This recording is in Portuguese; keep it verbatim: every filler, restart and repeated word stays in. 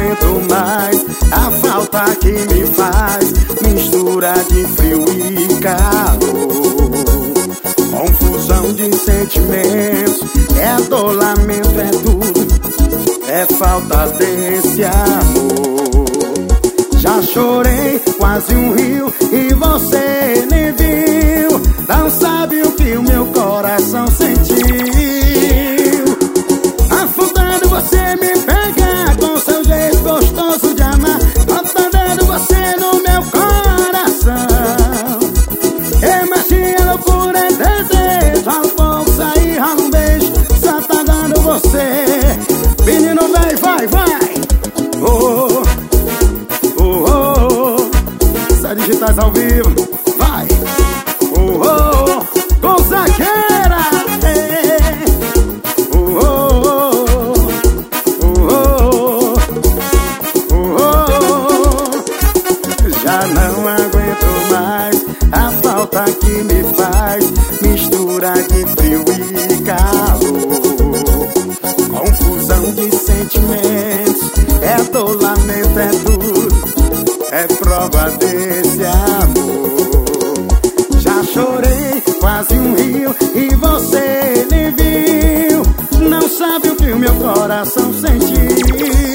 aguento mais a falta que me faz, mistura de frio e calor, confusão de sentimentos, é dor, lamento, é tudo, é falta desse amor. Já chorei quase um rio e você nem viu, não sabe o que o meu coração sentiu. Afundando você me pega com seu jeito gostoso de amar, afundando você no meu coração. É magia, loucura, é desejo, rola um pouco, sair, rola um beijo, só tá dando você. Menino, vem, vai, vai. Oh, oh, oh, oh. Sai digitais ao vivo, vai. Oh, oh, oh, com Zagueira. Oh, oh, oh, oh, oh, oh. Já não aguento mais a falta que me faz, mistura de frio e calor, confusão de sentimentos, é dor, lamento, é tudo, é prova desse amor. Já chorei quase um rio e você nem viu, não sabe o que o meu coração sentiu.